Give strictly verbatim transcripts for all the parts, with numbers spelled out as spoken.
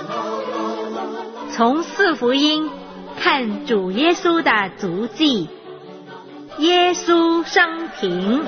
从四福音看主耶稣的足迹，耶稣生平。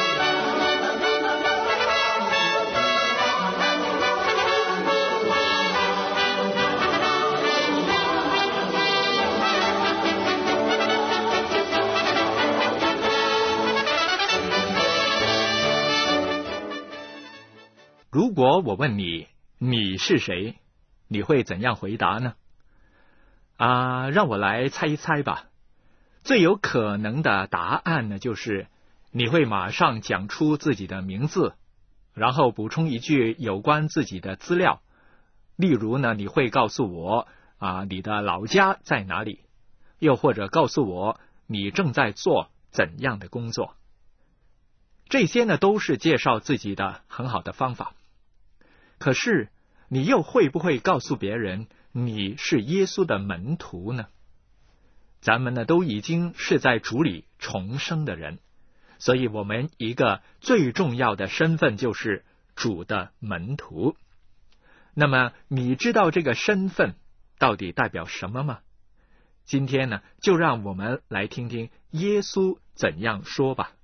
如果我问你，你是谁？你会怎样回答呢？啊，让我来猜一猜吧。最有可能的答案呢，就是你会马上讲出自己的名字，然后补充一句有关自己的资料。例如呢，你会告诉我啊，你的老家在哪里？又或者告诉我你正在做怎样的工作？这些呢，都是介绍自己的很好的方法。可是，你又会不会告诉别人你是耶稣的门徒呢？咱们呢都已经是在主里重生的人，所以我们一个最重要的身份就是主的门徒。那么你知道这个身份到底代表什么吗？今天呢，就让我们来听听耶稣怎样说吧。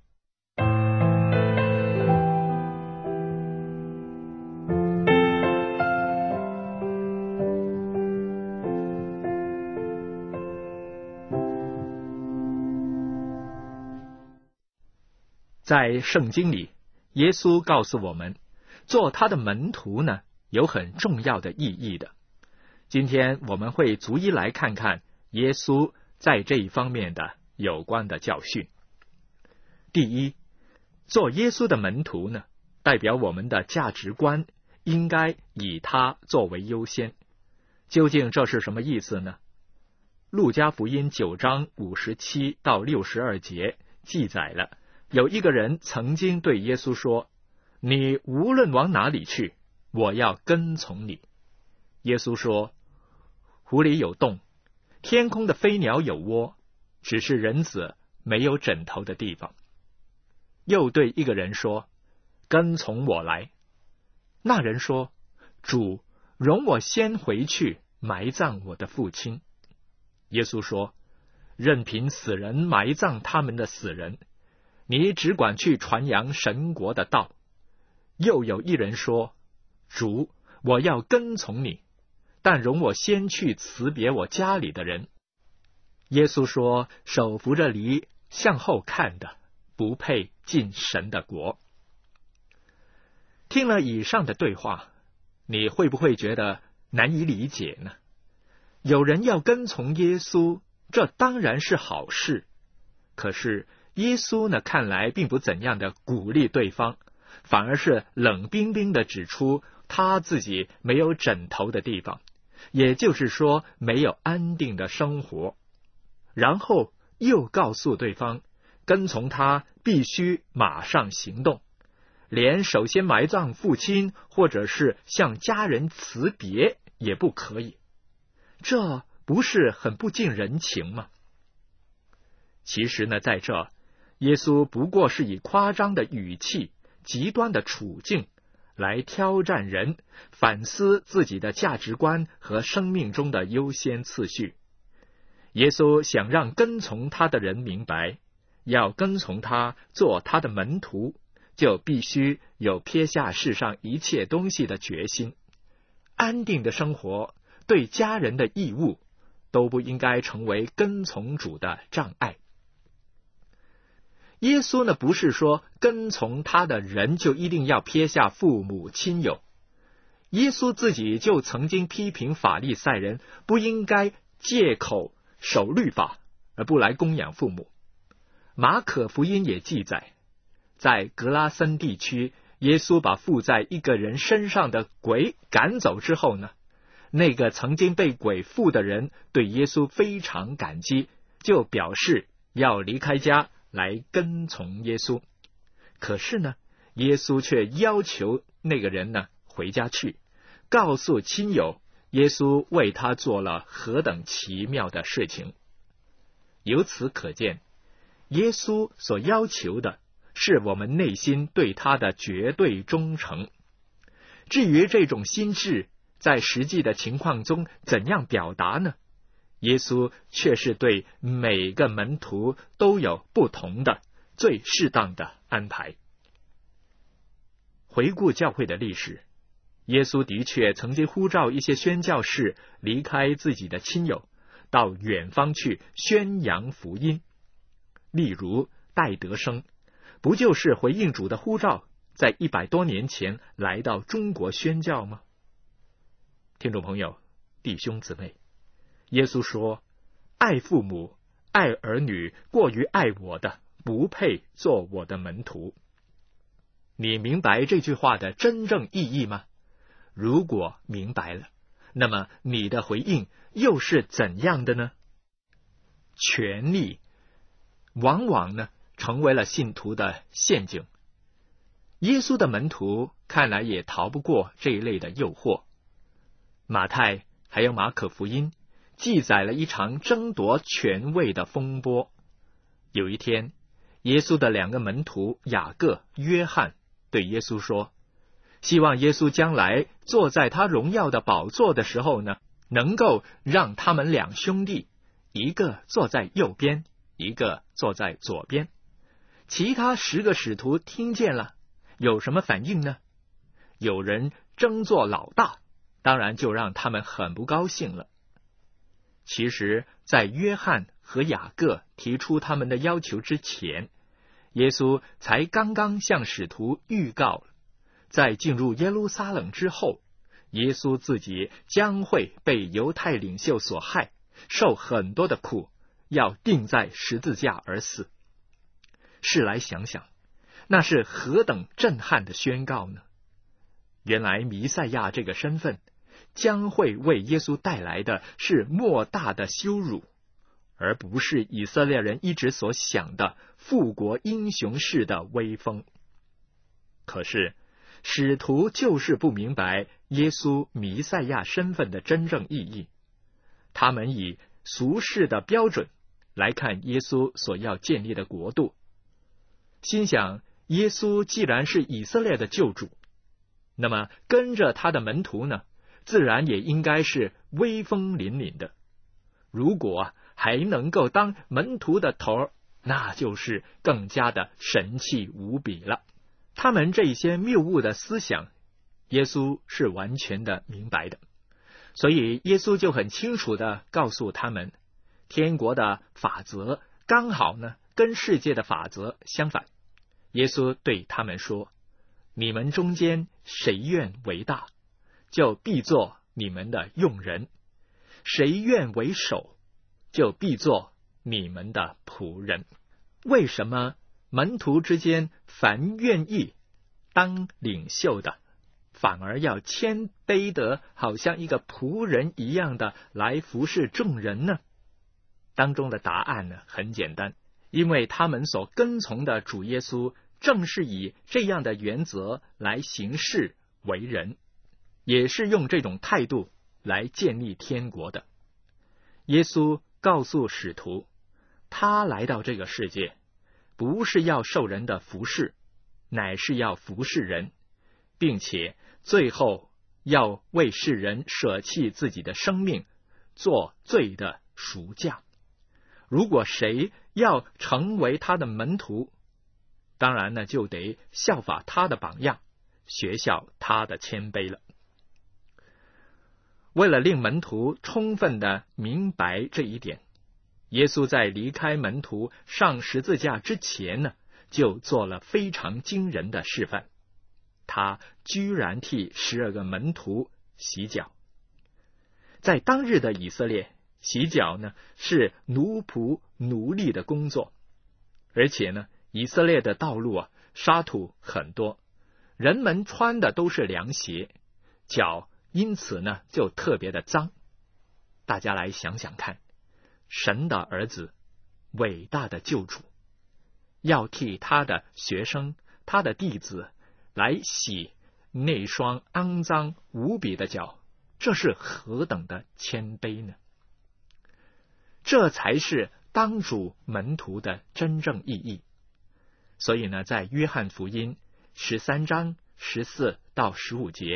在圣经里，耶稣告诉我们，做他的门徒呢，有很重要的意义的。今天我们会逐一来看看耶稣在这一方面的有关的教训。第一，做耶稣的门徒呢，代表我们的价值观应该以他作为优先。究竟这是什么意思呢？路加福音九章五十七到六十二节记载了，有一个人曾经对耶稣说，你无论往哪里去，我要跟从你。耶稣说，湖里有洞，天空的飞鸟有窝，只是人子没有枕头的地方。又对一个人说，跟从我来。那人说，主，容我先回去埋葬我的父亲。耶稣说，任凭死人埋葬他们的死人，你只管去传扬神国的道。又有一人说，主，我要跟从你，但容我先去辞别我家里的人。耶稣说，手扶着犁向后看的，不配进神的国。听了以上的对话，你会不会觉得难以理解呢？有人要跟从耶稣，这当然是好事。可是耶稣呢，看来并不怎样的鼓励对方，反而是冷冰冰的指出他自己没有枕头的地方，也就是说没有安定的生活。然后又告诉对方，跟从他必须马上行动，连首先埋葬父亲或者是向家人辞别也不可以。这不是很不近人情吗？其实呢，在这耶稣不过是以夸张的语气、极端的处境来挑战人反思自己的价值观和生命中的优先次序。耶稣想让跟从他的人明白，要跟从他做他的门徒，就必须有撇下世上一切东西的决心。安定的生活，对家人的义务，都不应该成为跟从主的障碍。耶稣呢，不是说跟从他的人就一定要撇下父母亲友。耶稣自己就曾经批评法利赛人不应该借口守律法而不来供养父母。马可福音也记载，在格拉森地区，耶稣把附在一个人身上的鬼赶走之后呢，那个曾经被鬼附的人对耶稣非常感激，就表示要离开家来跟从耶稣。可是呢，耶稣却要求那个人呢回家去，告诉亲友耶稣为他做了何等奇妙的事情。由此可见，耶稣所要求的是我们内心对他的绝对忠诚。至于这种心志在实际的情况中怎样表达呢？耶稣却是对每个门徒都有不同的、最适当的安排。回顾教会的历史，耶稣的确曾经呼召一些宣教士离开自己的亲友，到远方去宣扬福音。例如戴德生，不就是回应主的呼召，在一百多年前来到中国宣教吗？听众朋友、弟兄姊妹，耶稣说，爱父母、爱儿女过于爱我的，不配做我的门徒。你明白这句话的真正意义吗？如果明白了，那么你的回应又是怎样的呢？权力往往呢成为了信徒的陷阱。耶稣的门徒看来也逃不过这一类的诱惑。马太还有马可福音记载了一场争夺权位的风波。有一天，耶稣的两个门徒雅各、约翰对耶稣说，希望耶稣将来坐在他荣耀的宝座的时候呢，能够让他们两兄弟，一个坐在右边，一个坐在左边。其他十个使徒听见了，有什么反应呢？有人争做老大，当然就让他们很不高兴了。其实，在约翰和雅各提出他们的要求之前，耶稣才刚刚向使徒预告了，在进入耶路撒冷之后，耶稣自己将会被犹太领袖所害，受很多的苦，要钉在十字架而死。试来想想，那是何等震撼的宣告呢？原来弥赛亚这个身份将会为耶稣带来的是莫大的羞辱，而不是以色列人一直所想的复国英雄式的威风。可是使徒就是不明白耶稣弥赛亚身份的真正意义，他们以俗世的标准来看耶稣所要建立的国度，心想耶稣既然是以色列的救主，那么跟着他的门徒呢，自然也应该是威风凛凛的。如果还能够当门徒的头，那就是更加的神气无比了。他们这些谬误的思想，耶稣是完全的明白的，所以耶稣就很清楚的告诉他们，天国的法则刚好呢跟世界的法则相反。耶稣对他们说，你们中间谁愿为大，就必做你们的用人；谁愿为首，就必做你们的仆人。为什么门徒之间凡愿意当领袖的，反而要谦卑得好像一个仆人一样的来服侍众人呢？当中的答案呢很简单，因为他们所跟从的主耶稣正是以这样的原则来行事为人，也是用这种态度来建立天国的。耶稣告诉使徒，他来到这个世界不是要受人的服侍，乃是要服侍人，并且最后要为世人舍弃自己的生命，做罪的赎价。如果谁要成为他的门徒，当然呢就得效法他的榜样，学效他的谦卑了。为了令门徒充分的明白这一点，耶稣在离开门徒上十字架之前呢，就做了非常惊人的示范。他居然替十二个门徒洗脚。在当日的以色列，洗脚呢是奴仆奴隶的工作，而且呢以色列的道路啊沙土很多，人们穿的都是凉鞋，脚因此呢就特别的脏。大家来想想看，神的儿子，伟大的救主，要替他的学生、他的弟子来洗那双肮脏无比的脚，这是何等的谦卑呢？这才是当主门徒的真正意义。所以呢，在约翰福音十三章十四到十五节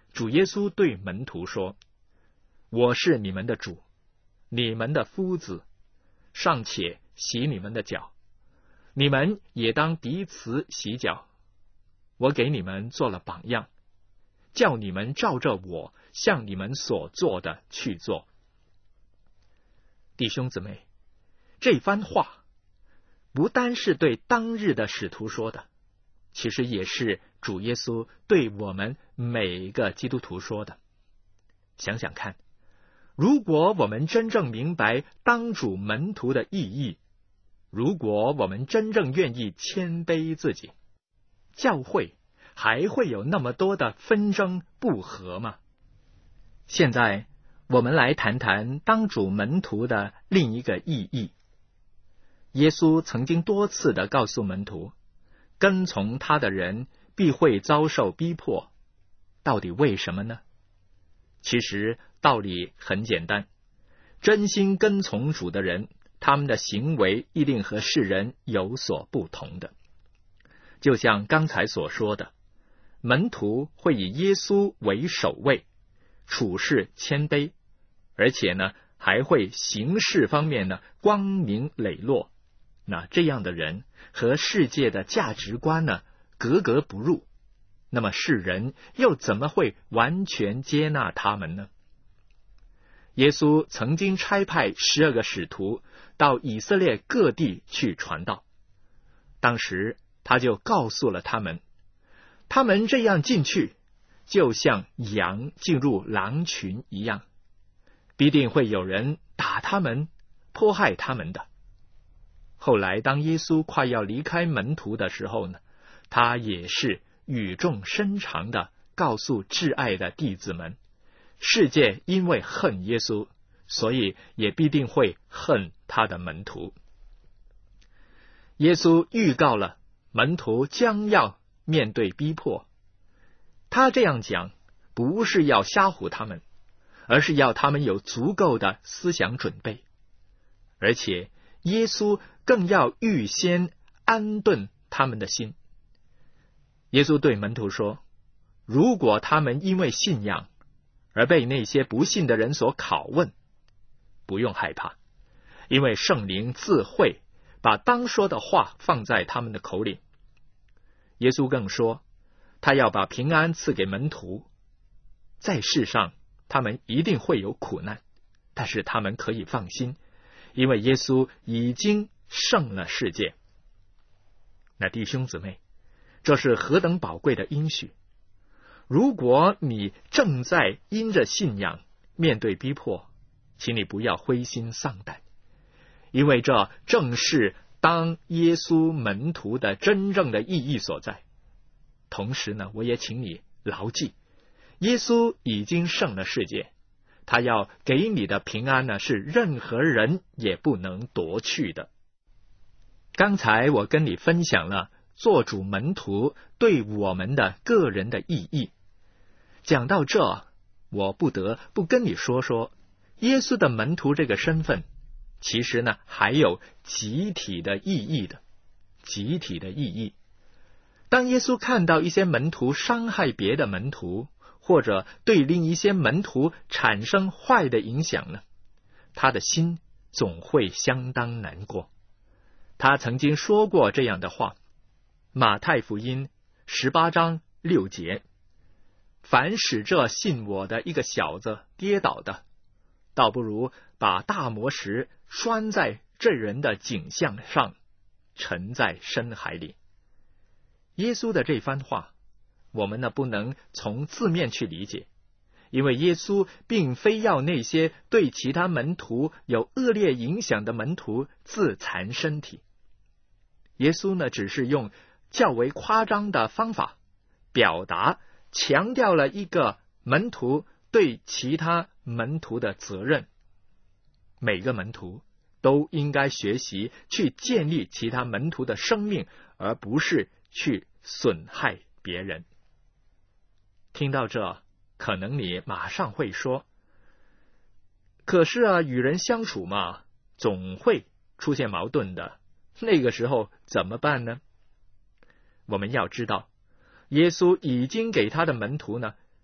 主耶稣对门徒说：我是你们的主，你们的夫子，尚且洗你们的脚，你们也当彼此洗脚。我给你们做了榜样，叫你们照着我向你们所做的去做。弟兄姊妹，这番话不单是对当日的使徒说的，其实也是主耶稣对我们每一个基督徒说的。想想看，如果我们真正明白当主门徒的意义，如果我们真正愿意谦卑自己，教会还会有那么多的纷争不和吗？现在我们来谈谈当主门徒的另一个意义。耶稣曾经多次的告诉门徒，跟从他的人必会遭受逼迫。到底为什么呢？其实道理很简单，真心跟从主的人，他们的行为一定和世人有所不同的。就像刚才所说的，门徒会以耶稣为首位，处事谦卑，而且呢，还会行事方面呢光明磊落。那这样的人和世界的价值观呢格格不入，那么世人又怎么会完全接纳他们呢？耶稣曾经差派十二个使徒到以色列各地去传道，当时他就告诉了他们，他们这样进去，就像羊进入狼群一样，必定会有人打他们，迫害他们的。后来当耶稣快要离开门徒的时候呢，他也是语重深长的告诉挚爱的弟子们，世界因为恨耶稣，所以也必定会恨他的门徒。耶稣预告了门徒将要面对逼迫，他这样讲不是要吓唬他们，而是要他们有足够的思想准备，而且耶稣更要预先安顿他们的心。耶稣对门徒说，如果他们因为信仰而被那些不信的人所拷问，不用害怕，因为圣灵自会把当说的话放在他们的口里。耶稣更说，他要把平安赐给门徒，在世上他们一定会有苦难，但是他们可以放心，因为耶稣已经胜了世界。那弟兄姊妹，这是何等宝贵的应许！如果你正在因着信仰面对逼迫，请你不要灰心丧胆，因为这正是当耶稣门徒的真正的意义所在。同时呢，我也请你牢记，耶稣已经胜了世界，他要给你的平安呢，是任何人也不能夺去的。刚才我跟你分享了做主门徒对我们的个人的意义。讲到这，我不得不跟你说说耶稣的门徒这个身份，其实呢还有集体的意义的。集体的意义，当耶稣看到一些门徒伤害别的门徒，或者对另一些门徒产生坏的影响呢，他的心总会相当难过。他曾经说过这样的话，马太福音十八章六节，凡使这信我的一个小子跌倒的，倒不如把大磨石拴在这人的颈项上，沉在深海里。耶稣的这番话，我们呢不能从字面去理解，因为耶稣并非要那些对其他门徒有恶劣影响的门徒自残身体。耶稣呢只是用较为夸张的方法表达，强调了一个门徒对其他门徒的责任。每个门徒都应该学习去建立其他门徒的生命，而不是去损害别人。听到这，可能你马上会说，可是啊，与人相处嘛，总会出现矛盾的，那个时候怎么办呢？我们要知道，耶稣已经给他的门徒呢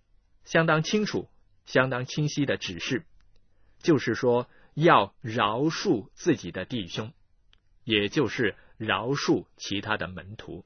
相当清楚、相当清晰的指示，就是说要饶恕自己的弟兄，也就是饶恕其他的门徒。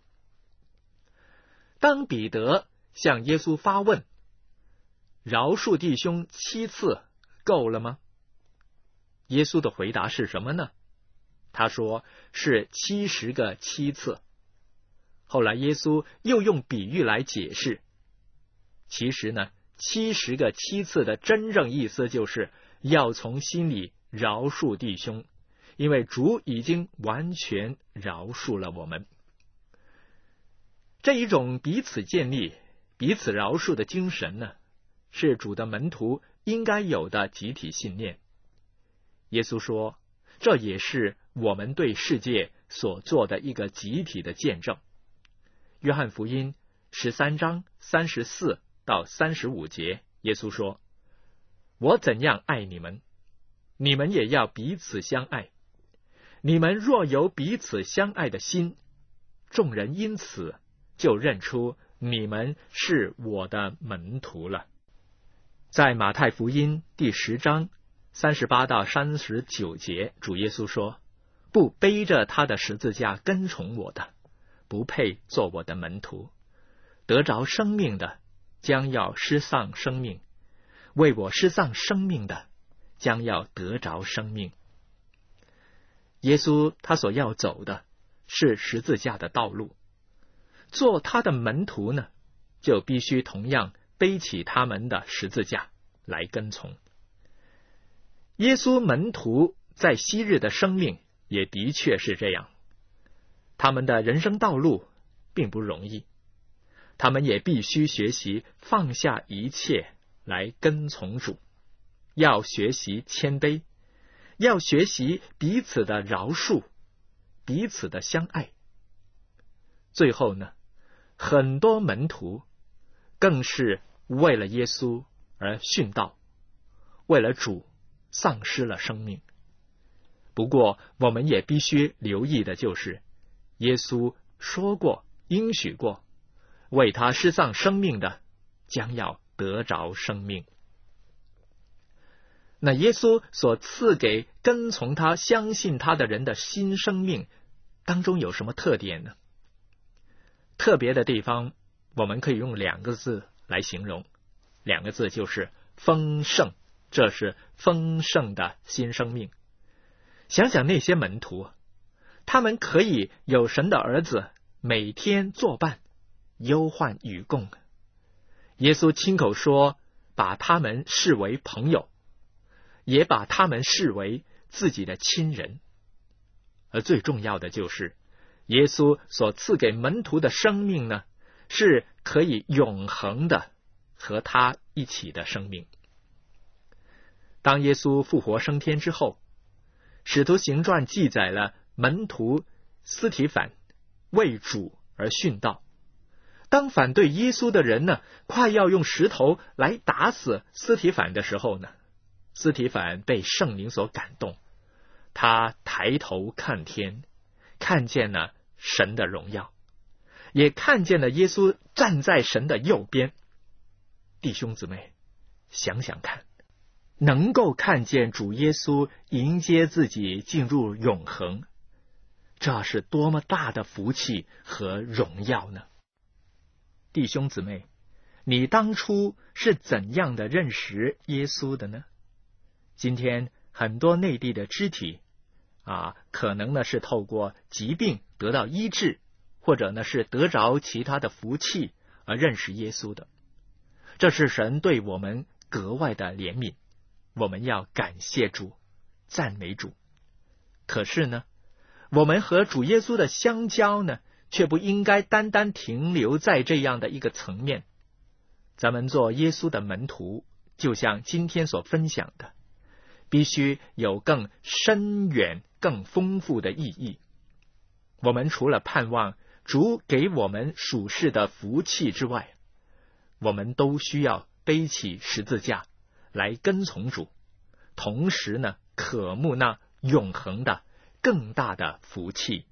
当彼得向耶稣发问，饶恕弟兄七次够了吗？耶稣的回答是什么呢？他说是七十个七次。后来耶稣又用比喻来解释，其实呢，七十个七次的真正意思就是要从心里饶恕弟兄，因为主已经完全饶恕了我们。这一种彼此建立、彼此饶恕的精神呢，是主的门徒应该有的集体信念。耶稣说，这也是我们对世界所做的一个集体的见证。约翰福音十三章三十四到三十五节，耶稣说，我怎样爱你们，你们也要彼此相爱。你们若有彼此相爱的心，众人因此就认出你们是我的门徒了。在马太福音第十章三十八到三十九节，主耶稣说，不背着他的十字架跟从我的，不配做我的门徒。得着生命的，将要失丧生命；为我失丧生命的，将要得着生命。耶稣他所要走的是十字架的道路，做他的门徒呢，就必须同样背起他们的十字架来跟从。耶稣门徒在昔日的生命也的确是这样，他们的人生道路并不容易，他们也必须学习放下一切来跟从主，要学习谦卑，要学习彼此的饶恕，彼此的相爱。最后呢，很多门徒更是为了耶稣而殉道，为了主丧失了生命。不过我们也必须留意的就是，耶稣说过、应许过，为他失丧生命的，将要得着生命。那耶稣所赐给跟从他、相信他的人的新生命当中有什么特点呢？特别的地方，我们可以用两个字来形容，两个字就是丰盛。这是丰盛的新生命。想想那些门徒，他们可以有神的儿子每天作伴，忧患与共。耶稣亲口说，把他们视为朋友，也把他们视为自己的亲人。而最重要的就是，耶稣所赐给门徒的生命呢，是可以永恒的和他一起的生命。当耶稣复活升天之后，使徒行传记载了门徒司提反为主而殉道。当反对耶稣的人呢，快要用石头来打死司提反的时候呢，司提反被圣灵所感动，他抬头看天，看见了神的荣耀，也看见了耶稣站在神的右边。弟兄姊妹，想想看，能够看见主耶稣迎接自己进入永恒，这是多么大的福气和荣耀呢？弟兄姊妹，你当初是怎样的认识耶稣的呢？今天很多内地的肢体啊，可能呢是透过疾病得到医治，或者呢是得着其他的福气而认识耶稣的。这是神对我们格外的怜悯，我们要感谢主，赞美主。可是呢，我们和主耶稣的相交呢，却不应该单单停留在这样的一个层面。咱们做耶稣的门徒，就像今天所分享的，必须有更深远、更丰富的意义。我们除了盼望主给我们属世的福气之外，我们都需要背起十字架来跟从主，同时呢，渴慕那永恒的更大的福气。